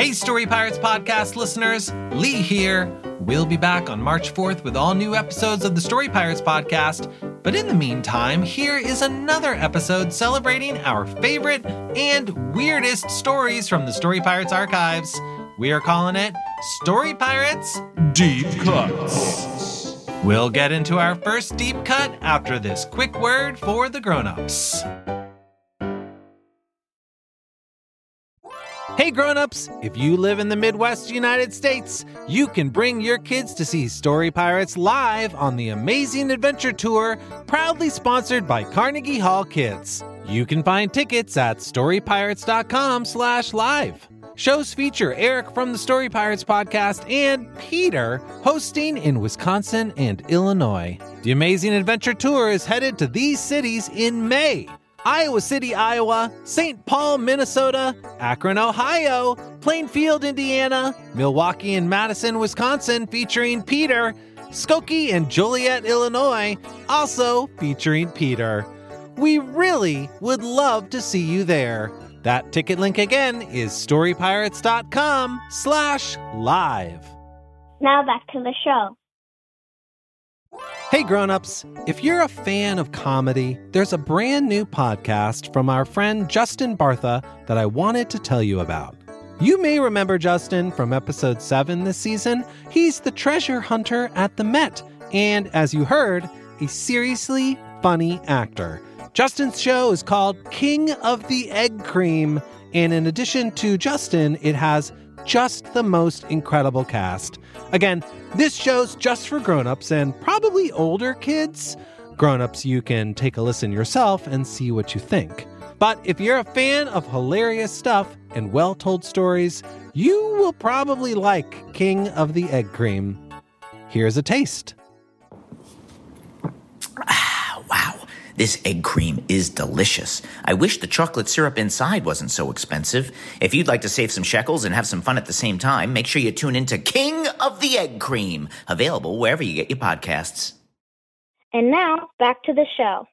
Hey, Story Pirates podcast listeners, Lee here. We'll be back on March 4th with all new episodes of the Story Pirates podcast. But in the meantime, here is another episode celebrating our favorite and weirdest stories from the Story Pirates archives. We are calling it Story Pirates Deep Cuts. We'll get into our first deep cut after this quick word for the grown-ups. Hey grown-ups, if you live in the Midwest United States, you can bring your kids to see Story Pirates live on the Amazing Adventure Tour, proudly sponsored by Carnegie Hall Kids. You can find tickets at storypirates.com/live. Shows feature Eric from the Story Pirates podcast and Peter hosting in Wisconsin and Illinois. The Amazing Adventure Tour is headed to these cities in May: Iowa City, Iowa, St. Paul, Minnesota, Akron, Ohio, Plainfield, Indiana, Milwaukee and Madison, Wisconsin, featuring Peter, Skokie and Joliet, Illinois, also featuring Peter. We really would love to see you there. That ticket link again is storypirates.com/live. Now back to the show. Hey grown-ups, if you're a fan of comedy, there's a brand new podcast from our friend Justin Bartha that I wanted to tell you about. You may remember Justin from episode 7 this season. He's the treasure hunter at the Met, and as you heard, a seriously funny actor. Justin's show is called King of the Egg Cream, and in addition to Justin, it has just the most incredible cast. Again, this show's just for grown-ups and probably older kids. Grown-ups, you can take a listen yourself and see what you think. But if you're a fan of hilarious stuff and well-told stories, you will probably like King of the Egg Cream. Here's a taste. Wow. This egg cream is delicious. I wish the chocolate syrup inside wasn't so expensive. If you'd like to save some shekels and have some fun at the same time, make sure you tune into King of the Egg Cream, available wherever you get your podcasts. And now, back to the show.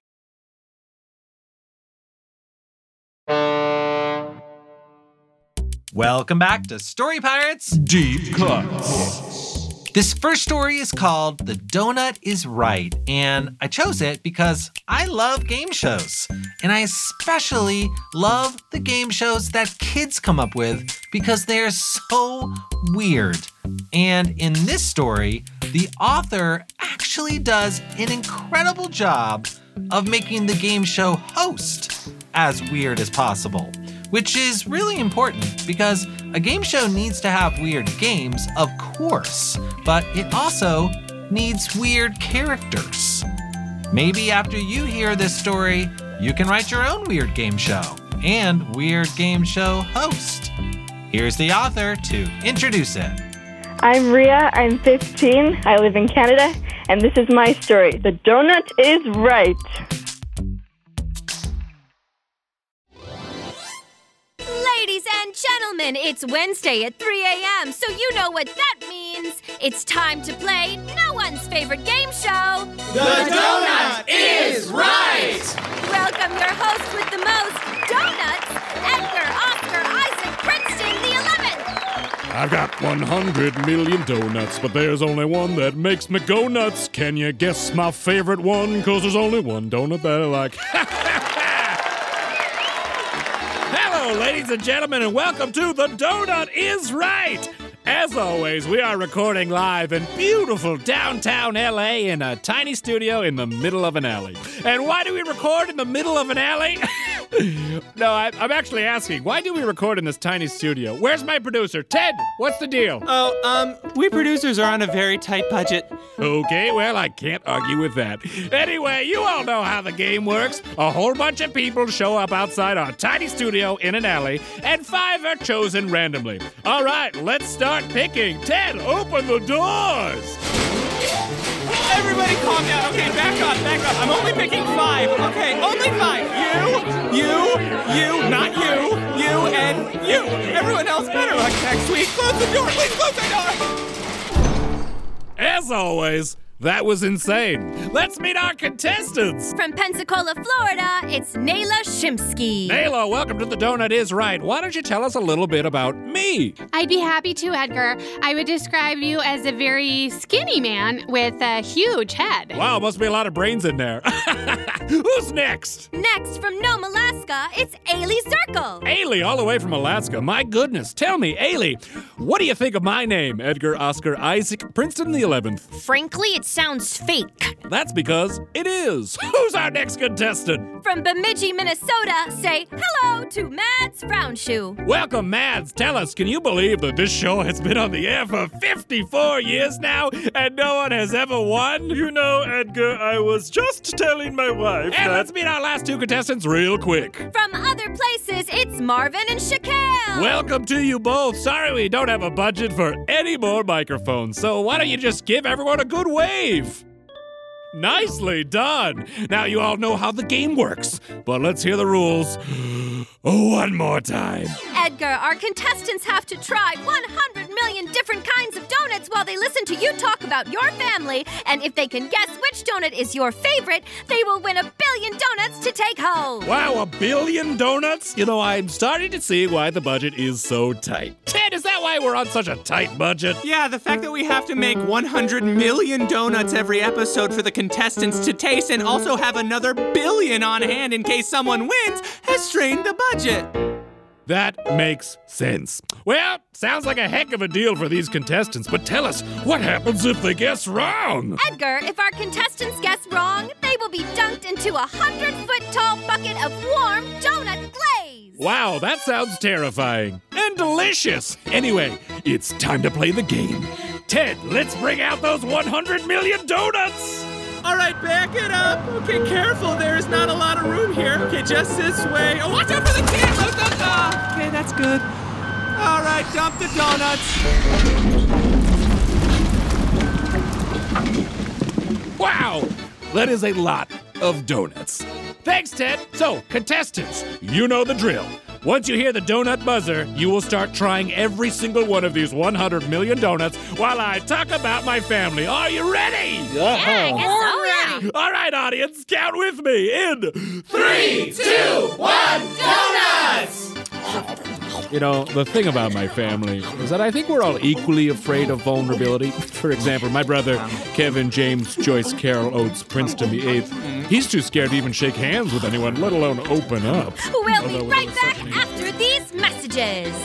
Welcome back to Story Pirates Deep Cuts. This first story is called The Donut is Right, and I chose it because I love game shows. And I especially love the game shows that kids come up with because they're so weird. And in this story, the author actually does an incredible job of making the game show host as weird as possible, which is really important because a game show needs to have weird games, of course, but it also needs weird characters. Maybe after you hear this story, you can write your own weird game show and weird game show host. Here's the author to introduce it. I'm Ria, I'm 15, I live in Canada, and this is my story. The Donut is Right. Ladies and gentlemen, it's Wednesday at 3 a.m., so you know what that means. It's time to play no one's favorite game show. The Donut is Right! Welcome your host with the most donuts, Edgar Oscar Isaac Princeton the 11th. I've got 100 million donuts, but there's only one that makes me go nuts. Can you guess my favorite one? 'Cause there's only one donut that I like. Hello, ladies and gentlemen, and welcome to The Donut is Right! As always, we are recording live in beautiful downtown LA in a tiny studio in the middle of an alley. And why do we record in the middle of an alley? No, I'm actually asking, why do we record in this tiny studio? Where's my producer? Ted, what's the deal? We producers are on a very tight budget. Okay, well, I can't argue with that. Anyway, you all know how the game works. A whole bunch of people show up outside our tiny studio in an alley, and 5 are chosen randomly. All right, let's start picking. Ted, open the doors. Everybody calm down. Okay, back up. I'm only picking 5. Okay, only 5. You, not you, and you. Everyone else better look next week. Close the door. Please close the door. As always, That was insane. Let's meet our contestants. From Pensacola, Florida, it's Nayla Shimsky. Nayla, welcome to The Donut Is Right. Why don't you tell us a little bit about me? I'd be happy to, Edgar. I would describe you as a very skinny man with a huge head. Wow, must be a lot of brains in there. Who's next? Next, from Nome, Alaska, it's Ailey Zirkle. Ailey, all the way from Alaska. My goodness. Tell me, Ailey, what do you think of my name? Edgar Oscar Isaac Princeton the 11th. Frankly, it sounds fake. That's because it is. Who's our next contestant? From Bemidji, Minnesota, say hello to Mads Frownshoe. Welcome, Mads. Tell us, can you believe that this show has been on the air for 54 years now and no one has ever won? You know, Edgar, I was just telling my wife And that... let's meet our last two contestants real quick. From other places, it's Marvin and Shaquille. Welcome to you both. Sorry we don't have a budget for any more microphones, so why don't you just give everyone a good wave? Nicely done. Now you all know how the game works, but let's hear the rules one more time. Edgar, our contestants have to try 100 million different kinds of donuts while they listen to you talk about your family. And if they can guess which donut is your favorite, they will win 1 billion donuts to take home. Wow, 1 billion donuts? You know, I'm starting to see why the budget is so tight. Ted, is that why we're on such a tight budget? Yeah, the fact that we have to make 100 million donuts every episode for the contestants to taste and also have another billion on hand in case someone wins has strained the budget. That makes sense. Well, sounds like a heck of a deal for these contestants, but tell us, what happens if they guess wrong? Edgar, if our contestants guess wrong, they will be dunked into a 100-foot-tall bucket of warm donut glaze. Wow, that sounds terrifying and delicious. Anyway, it's time to play the game. Ted, let's bring out those 100 million donuts. All right, back it up. Okay, careful. There is not a lot of room here. Okay, just this way. Oh, watch out for the kids. Okay, that's good. All right, dump the donuts. Wow, that is a lot of donuts. Thanks, Ted. So, contestants, you know the drill. Once you hear the donut buzzer, you will start trying every single one of these 100 million donuts while I talk about my family. Are you ready? Yeah, I guess so, yeah. All right, audience, count with me in 3, 2, 1, donuts! You know, the thing about my family is that I think we're all equally afraid of vulnerability. For example, my brother, Kevin James Joyce Carroll Oates Princeton the 8th, he's too scared to even shake hands with anyone, let alone open up. We'll be right back after these messages.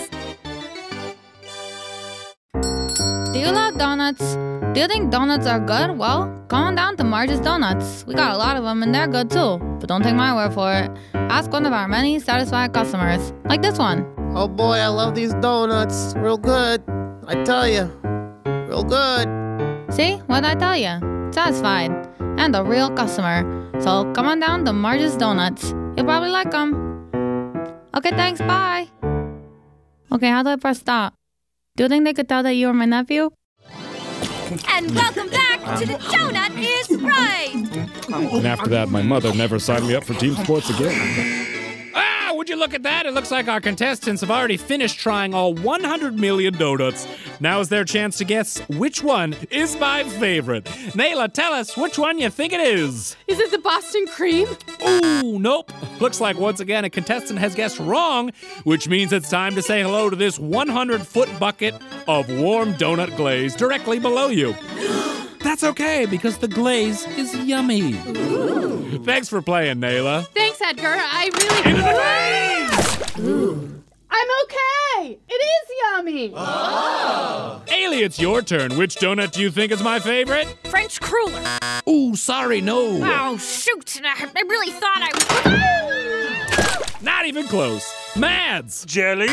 Do you love donuts? Do you think donuts are good? Well, come on down to Marge's Donuts. We got a lot of them and they're good too. But don't take my word for it. Ask one of our many satisfied customers, like this one. Oh boy, I love these donuts. Real good. I tell you. Real good. See? What'd I tell you? Satisfied. And a real customer. So come on down to Marge's Donuts. You'll probably like them. Okay, thanks. Bye. Okay, how do I press stop? Do you think they could tell that you were my nephew? And welcome back to The Donut Is Right. And after that, my mother never signed me up for team sports again. Would you look at that? It looks like our contestants have already finished trying all 100 million donuts. Now is their chance to guess which one is my favorite. Nayla, tell us which one you think it is. Is it the Boston cream? Ooh, nope. Looks like once again a contestant has guessed wrong, which means it's time to say hello to this 100-foot bucket of warm donut glaze directly below you. That's okay, because the glaze is yummy. Ooh. Thanks for playing, Nayla. Thanks, Edgar. I really... Into the glaze! Ooh. I'm okay. It is yummy. Oh. Ailey, it's your turn. Which donut do you think is my favorite? French cruller. Ooh, sorry, no. Oh, shoot. I really thought I was... Not even close. Mads. Jelly?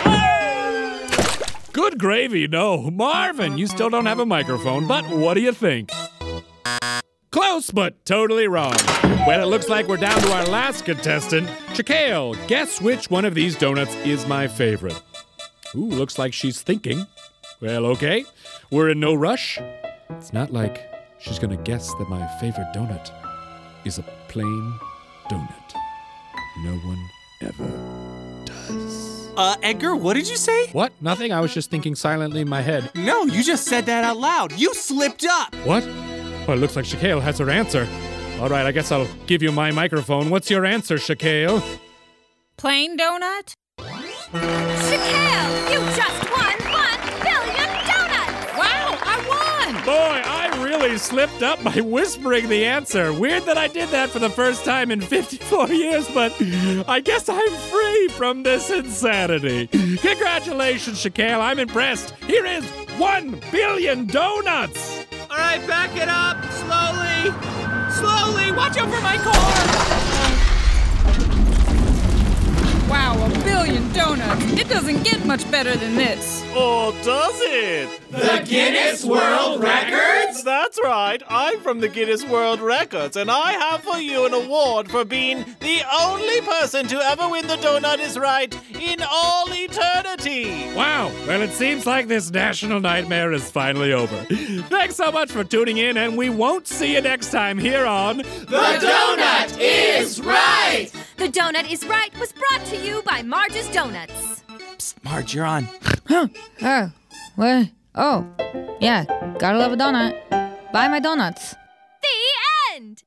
Good gravy, no. Marvin, you still don't have a microphone, but what do you think? Close, but totally wrong. Well, it looks like we're down to our last contestant. Shaquille, guess which one of these donuts is my favorite? Ooh, looks like she's thinking. Well, okay. We're in no rush. It's not like she's gonna guess that my favorite donut is a plain donut. No one ever does. Edgar, what did you say? What? Nothing. I was just thinking silently in my head. No, you just said that out loud. You slipped up. What? Well, it looks like Shaquille has her answer. All right, I guess I'll give you my microphone. What's your answer, Shaquille? Plain donut? Shaquille, you just won 1 billion donuts! Wow, I won! Boy, I really slipped up by whispering the answer. Weird that I did that for the first time in 54 years, but I guess I'm free from this insanity. Congratulations, Shaquille. I'm impressed. Here is 1 billion donuts. All right, back it up. Slowly. Slowly. Watch out for my car. Wow, 1 billion donuts. It doesn't get much better than this. Or does it? The Guinness World Records? That's right. I'm from the Guinness World Records, and I have for you an award for being the only person to ever win the Donut is Right in all eternity. Wow, well, it seems like this national nightmare is finally over. Thanks so much for tuning in, and we won't see you next time here on The Donut is Right! The Donut is Right was brought to you by Marge's Donuts. Psst, Marge, you're on. Oh, what? Oh, yeah, gotta love a donut. Buy my donuts. The end!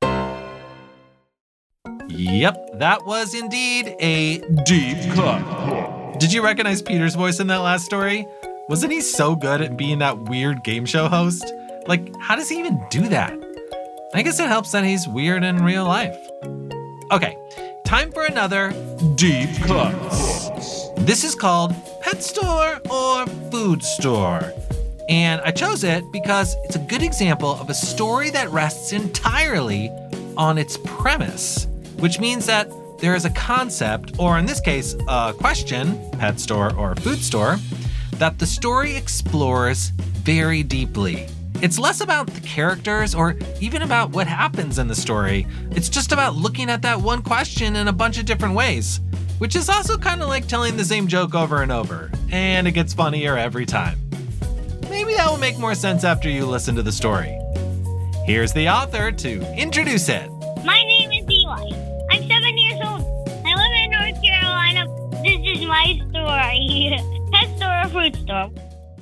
Yep, that was indeed a deep cut. Did you recognize Peter's voice in that last story? Wasn't he so good at being that weird game show host? Like, how does he even do that? I guess it helps that he's weird in real life. Okay, time for another deep cut. This is called Pet Store or Food Store. And I chose it because it's a good example of a story that rests entirely on its premise, which means that there is a concept, or in this case, a question, pet store or food store, that the story explores very deeply. It's less about the characters or even about what happens in the story. It's just about looking at that one question in a bunch of different ways, which is also kind of like telling the same joke over and over, and it gets funnier every time. Maybe that will make more sense after you listen to the story. Here's the author to introduce it. My name is Eli. I'm 7 years old. I live in North Carolina. This is my story. Pet store or food store?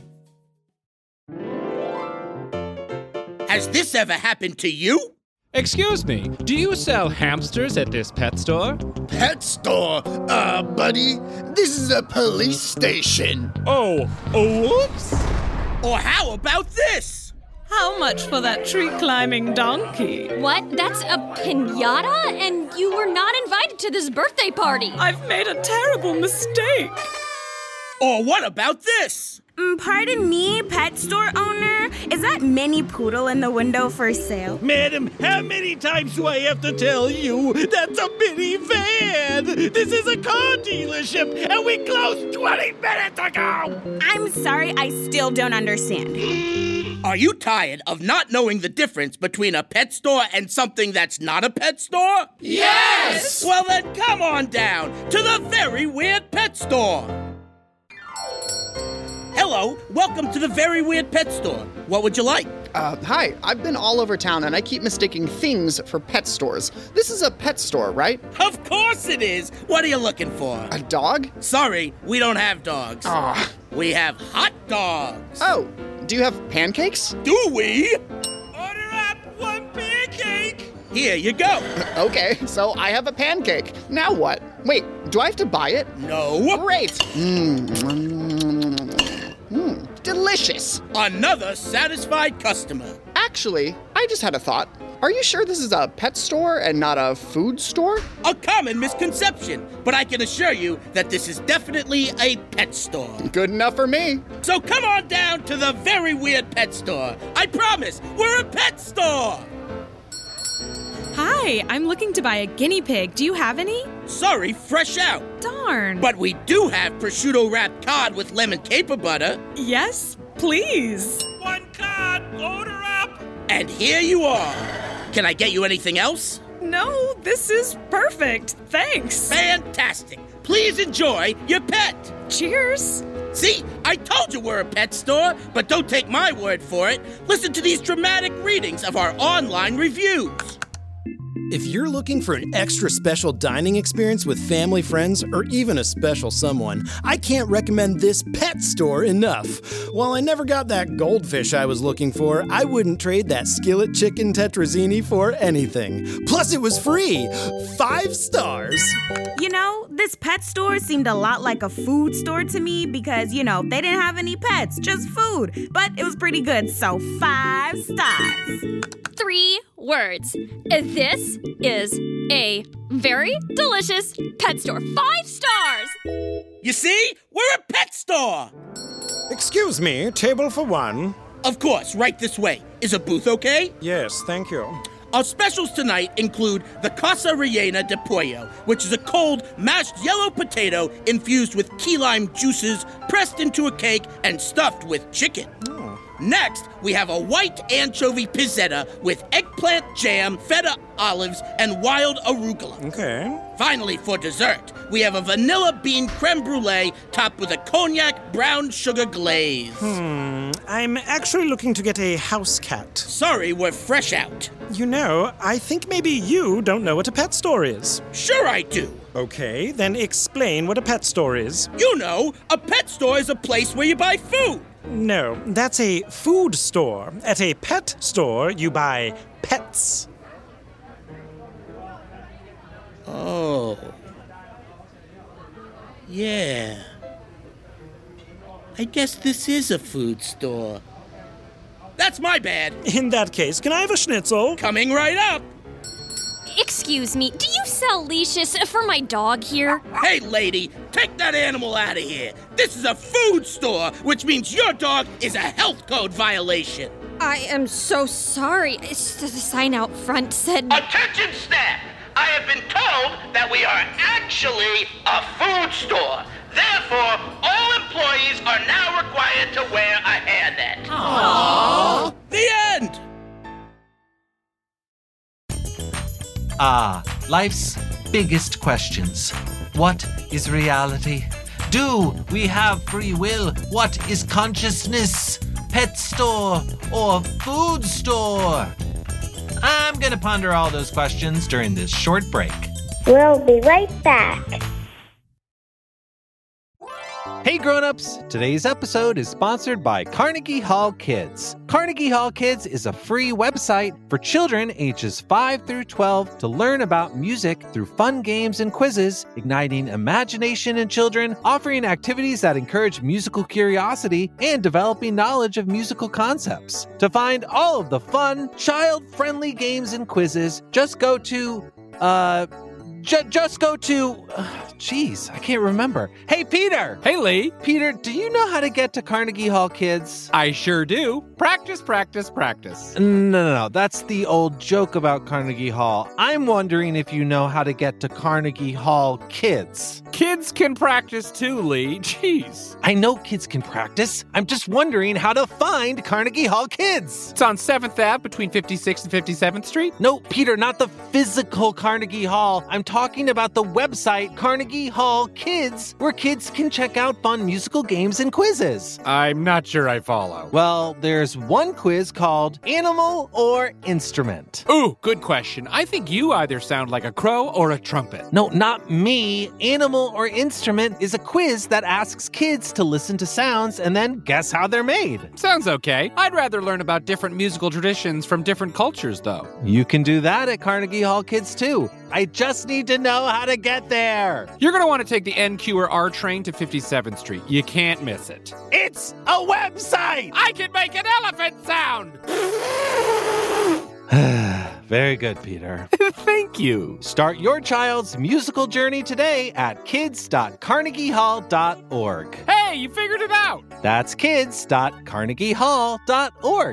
Has this ever happened to you? Excuse me, do you sell hamsters at this pet store? Pet store? Buddy, this is a police station. Oh, whoops. Or how about this? How much for that tree-climbing donkey? What? That's a piñata? And you were not invited to this birthday party. I've made a terrible mistake. Or what about this? Pardon me, pet store owner? Is that mini poodle in the window for sale? Madam, how many times do I have to tell you that's a minivan? This is a car dealership, and we closed 20 minutes ago! I'm sorry, I still don't understand. Are you tired of not knowing the difference between a pet store and something that's not a pet store? Yes! Well then, come on down to the Very Weird Pet Store. Hello, welcome to the Very Weird Pet Store. What would you like? Hi, I've been all over town and I keep mistaking things for pet stores. This is a pet store, right? Of course it is. What are you looking for? A dog? Sorry, we don't have dogs. Aw. We have hot dogs. Oh, do you have pancakes? Do we? Order up 1 pancake! Here you go. Okay, so I have a pancake. Now what? Wait, do I have to buy it? No. Great. Delicious. Another satisfied customer. Actually, I just had a thought. Are you sure this is a pet store and not a food store? A common misconception, but I can assure you that this is definitely a pet store. Good enough for me. So come on down to the Very Weird Pet Store. I promise, we're a pet store. Hi, I'm looking to buy a guinea pig. Do you have any? Sorry, fresh out. Darn. But we do have prosciutto wrapped cod with lemon caper butter. Yes, please. 1 cod, order up! And here you are. Can I get you anything else? No, this is perfect. Thanks. Fantastic. Please enjoy your pet. Cheers. See, I told you we're a pet store, but don't take my word for it. Listen to these dramatic readings of our online reviews. If you're looking for an extra special dining experience with family, friends, or even a special someone, I can't recommend this pet store enough. While I never got that goldfish I was looking for, I wouldn't trade that skillet chicken tetrazzini for anything. Plus, it was free. 5 stars. You know, this pet store seemed a lot like a food store to me because, they didn't have any pets, just food. But it was pretty good, so 5 stars. 3 words. This is a very delicious pet store. 5 stars! You see? We're a pet store! Excuse me, table for 1. Of course, right this way. Is a booth okay? Yes, thank you. Our specials tonight include the Casa Rellena de Pollo, which is a cold, mashed yellow potato infused with key lime juices, pressed into a cake, and stuffed with chicken. Next, we have a white anchovy pizzetta with eggplant jam, feta olives, and wild arugula. Okay. Finally, for dessert, we have a vanilla bean creme brulee topped with a cognac brown sugar glaze. I'm actually looking to get a house cat. Sorry, we're fresh out. I think maybe you don't know what a pet store is. Sure I do. Okay, then explain what a pet store is. A pet store is a place where you buy food. No, that's a food store. At a pet store, you buy pets. Oh. Yeah. I guess this is a food store. That's my bad. In that case, can I have a schnitzel? Coming right up. Excuse me, do you sell leashes for my dog here? Hey, lady, take that animal out of here. This is a food store, which means your dog is a health code violation. I am so sorry. The sign out front said... Attention, staff! I have been told that we are actually a food store. Therefore, all employees are now required to wear a hairnet. Aww. The end! Life's biggest questions. What is reality? Do we have free will? What is consciousness? Pet store or food store? I'm gonna ponder all those questions during this short break. We'll be right back. Hey grown-ups, today's episode is sponsored by Carnegie Hall Kids. Carnegie Hall Kids is a free website for children ages 5 through 12 to learn about music through fun games and quizzes, igniting imagination in children, offering activities that encourage musical curiosity, and developing knowledge of musical concepts. To find all of the fun, child-friendly games and quizzes, just go to, Jeez, I can't remember. Hey, Peter! Hey, Lee. Peter, do you know how to get to Carnegie Hall Kids? I sure do. Practice, practice, practice. No. That's the old joke about Carnegie Hall. I'm wondering if you know how to get to Carnegie Hall Kids. Kids can practice too, Lee. Jeez. I know kids can practice. I'm just wondering how to find Carnegie Hall Kids. It's on 7th Ave between 56th and 57th Street? No, Peter, not the physical Carnegie Hall. I'm talking about the website Carnegie Hall Kids, where kids can check out fun musical games and quizzes. I'm not sure I follow. Well, there's one quiz called Animal or Instrument. Ooh, good question. I think you either sound like a crow or a trumpet. No, not me. Animal or Instrument is a quiz that asks kids to listen to sounds and then guess how they're made. Sounds okay. I'd rather learn about different musical traditions from different cultures, though. You can do that at Carnegie Hall Kids, too. I just need to know how to get there. You're going to want to take the NQ or R train to 57th Street. You can't miss it. It's a website! I can make an elephant sound! Very good, Peter. Thank you. Start your child's musical journey today at kids.carnegiehall.org. Hey, you figured it out! That's kids.carnegiehall.org.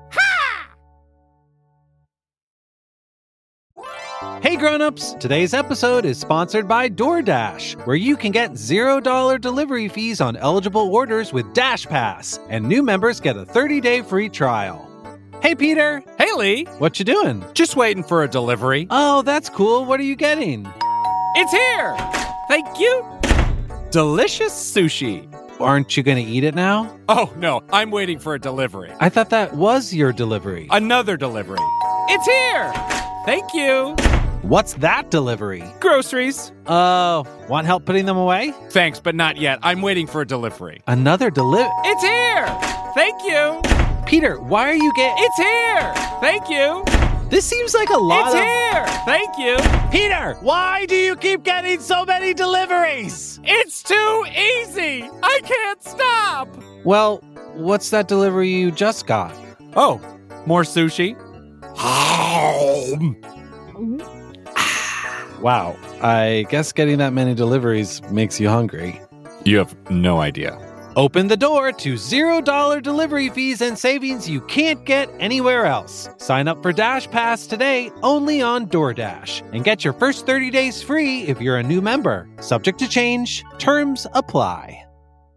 Hey grown-ups, today's episode is sponsored by DoorDash, where you can get $0 delivery fees on eligible orders with Dash Pass, and new members get a 30-day free trial. Hey Peter. Hey Lee. What you doing? Just waiting for a delivery. Oh, that's cool. What are you getting? It's here! Thank you. Delicious sushi. Aren't you going to eat it now? Oh, no, I'm waiting for a delivery. I thought that was your delivery. Another delivery. It's here! Thank you. What's that delivery? Groceries. Want help putting them away? Thanks, but not yet. I'm waiting for a delivery. Another delivery? It's here! Thank you! Peter, why are you getting... It's here! Thank you! This seems like a lot It's here! Thank you! Peter, why do you keep getting so many deliveries? It's too easy! I can't stop! Well, what's that delivery you just got? Oh, more sushi? Wow, I guess getting that many deliveries makes you hungry. You have no idea. Open the door to $0 delivery fees and savings you can't get anywhere else. Sign up for Dash Pass today only on DoorDash and get your first 30 days free if you're a new member. Subject to change. Terms apply.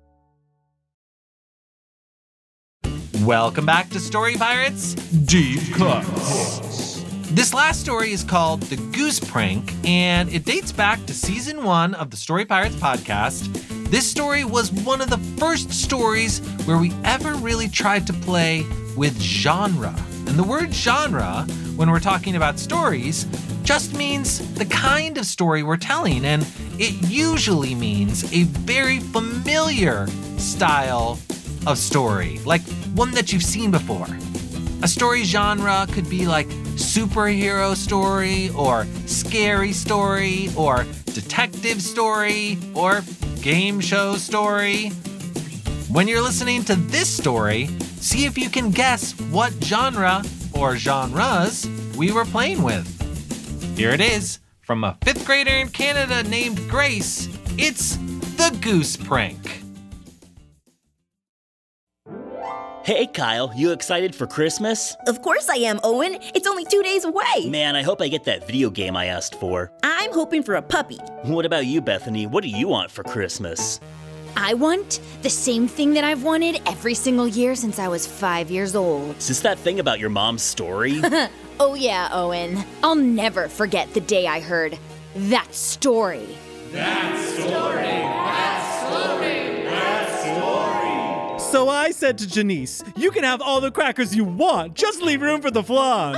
Welcome back to Story Pirates Deep Cuts. This last story is called The Goose Prank, and it dates back to Season 1 of the Story Pirates podcast. This story was one of the first stories where we ever really tried to play with genre. And the word genre, when we're talking about stories, just means the kind of story we're telling, and it usually means a very familiar style of story, like one that you've seen before. A story genre could be like superhero story, or scary story, or detective story, or game show story. When you're listening to this story, see if you can guess what genre or genres we were playing with. Here it is, from a 5th grader in Canada named Grace. It's The Goose Prank. Hey, Kyle, you excited for Christmas? Of course I am, Owen. It's only 2 days away. Man, I hope I get that video game I asked for. I'm hoping for a puppy. What about you, Bethany? What do you want for Christmas? I want the same thing that I've wanted every single year since I was 5 years old. Is this that thing about your mom's story? Oh yeah, Owen. I'll never forget the day I heard that story. That story, that story, that story. So I said to Janice, you can have all the crackers you want, just leave room for the flan.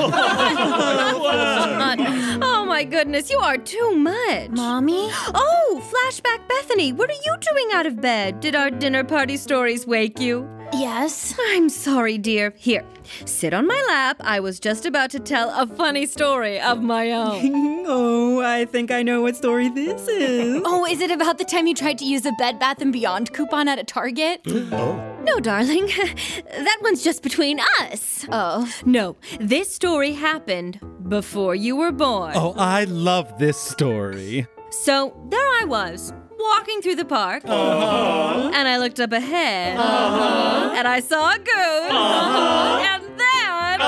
Oh my goodness, you are too much. Mommy? Oh, flashback Bethany, what are you doing out of bed? Did our dinner party stories wake you? Yes. I'm sorry, dear. Here, sit on my lap. I was just about to tell a funny story of my own. Oh, I think I know what story this is. Oh, is it about the time you tried to use a Bed Bath & Beyond coupon at a Target? No, darling. That one's just between us. Oh. No, this story happened before you were born. Oh, I love this story. So, there I was, walking through the park, and I looked up ahead, and I saw a goose, and then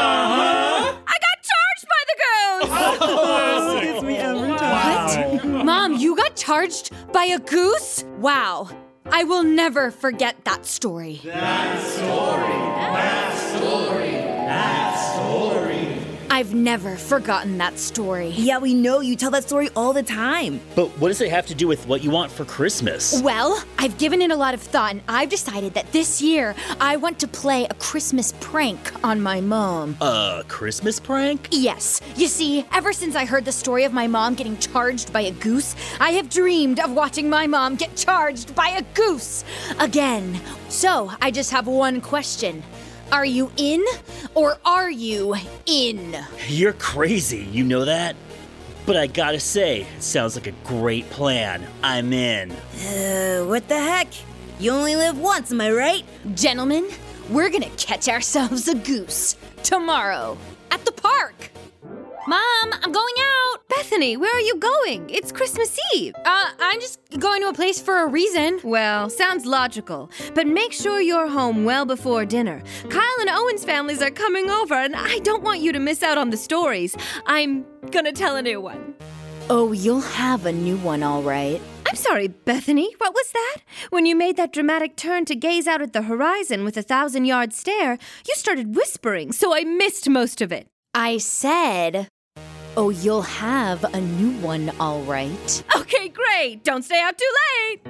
I got charged by the goose! Gets me every time. What? Mom, you got charged by a goose? Wow. I will never forget that story. That story, that story, that story. I've never forgotten that story. Yeah, we know. You tell that story all the time. But what does it have to do with what you want for Christmas? Well, I've given it a lot of thought, and I've decided that this year I want to play a Christmas prank on my mom. A Christmas prank? Yes. You see, ever since I heard the story of my mom getting charged by a goose, I have dreamed of watching my mom get charged by a goose again. So, I just have one question. Are you in, or are you in? You're crazy, you know that? But I gotta say, it sounds like a great plan. I'm in. What the heck? You only live once, am I right? Gentlemen, we're gonna catch ourselves a goose tomorrow at the park. Mom, I'm going out. Bethany, where are you going? It's Christmas Eve. I'm just going to a place for a reason. Well, sounds logical. But make sure you're home well before dinner. Kyle and Owen's families are coming over, and I don't want you to miss out on the stories. I'm gonna tell a new one. Oh, you'll have a new one, all right. I'm sorry, Bethany, what was that? When you made that dramatic turn to gaze out at the horizon with a 1,000-yard stare, you started whispering, so I missed most of it. I said, oh, you'll have a new one, all right. Okay, great. Don't stay out too late.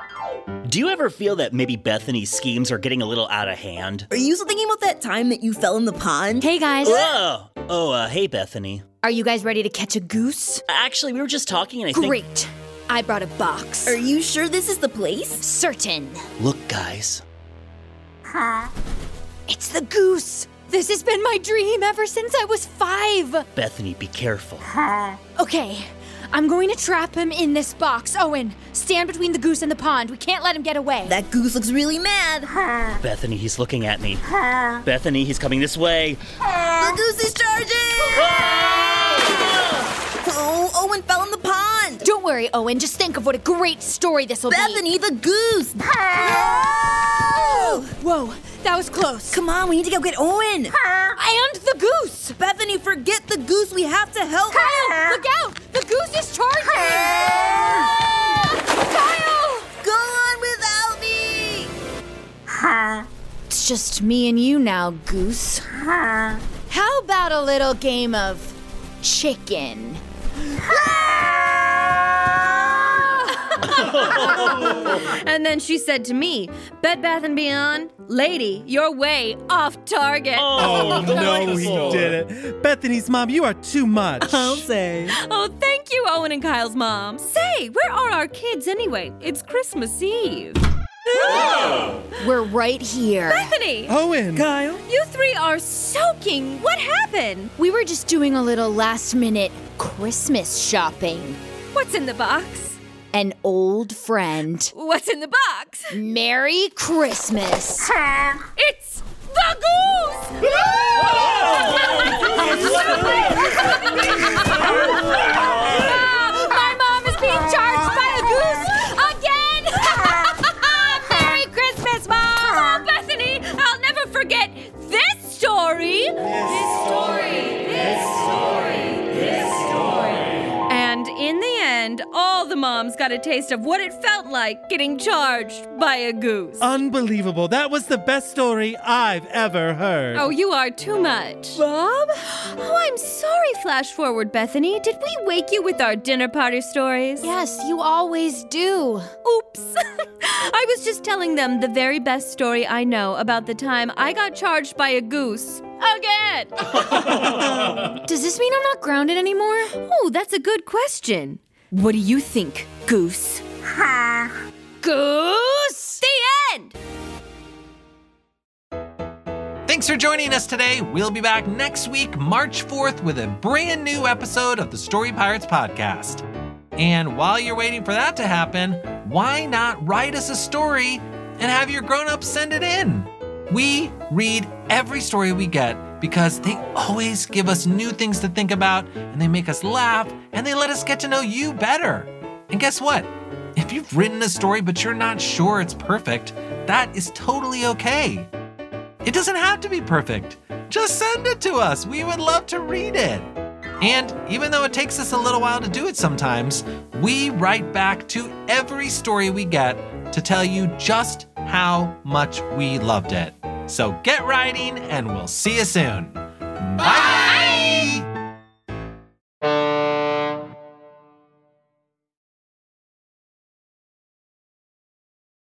Do you ever feel that maybe Bethany's schemes are getting a little out of hand? Are you still thinking about that time that you fell in the pond? Hey, guys. Hey, Bethany. Are you guys ready to catch a goose? Actually, we were just talking and I think... Great. I brought a box. Are you sure this is the place? Certain. Look, guys. It's the goose. This has been my dream ever since I was 5. Bethany, be careful. Okay, I'm going to trap him in this box. Owen, stand between the goose and the pond. We can't let him get away. That goose looks really mad. Bethany, he's looking at me. Bethany, he's coming this way. The goose is charging! Oh, Owen fell in the pond. Don't worry, Owen. Just think of what a great story this will be. Bethany, the goose! Whoa, that was close. Come on, we need to go get Owen. And the goose. Bethany, forget the goose. We have to help. Kyle, look out! The goose is charging! Kyle! Go on without me! It's just me and you now, goose. How about a little game of chicken? And then she said to me, Bed Bath & Beyond, lady, you're way off target. Oh, no, he didn't. Bethany's mom, you are too much. I'll say. Oh, thank you, Owen and Kyle's mom. Say, where are our kids anyway? It's Christmas Eve. We're right here. Bethany! Owen! Kyle? You 3 are soaking. What happened? We were just doing a little last-minute Christmas shopping. What's in the box? An old friend. What's in the box? Merry Christmas. It's the goose! My mom is being charged by a goose again! Merry Christmas, Mom! Oh, Bethany, I'll never forget this story. And in the end, all the moms got a taste of what it felt like getting charged by a goose. Unbelievable. That was the best story I've ever heard. Oh, you are too much. Bob? Oh, I'm sorry, Flash Forward Bethany. Did we wake you with our dinner party stories? Yes, you always do. Oops. I was just telling them the very best story I know about the time I got charged by a goose. Again! Does this mean I'm not grounded anymore? Oh, that's a good question. What do you think, Goose? Goose! The end! Thanks for joining us today. We'll be back next week, March 4th, with a brand new episode of the Story Pirates podcast. And while you're waiting for that to happen, why not write us a story and have your grown-ups send it in? We read every story we get because they always give us new things to think about, and they make us laugh, and they let us get to know you better. And guess what? If you've written a story but you're not sure it's perfect, that is totally okay. It doesn't have to be perfect. Just send it to us. We would love to read it. And even though it takes us a little while to do it sometimes, we write back to every story we get to tell you just how much we loved it. So get writing, and we'll see you soon. Bye!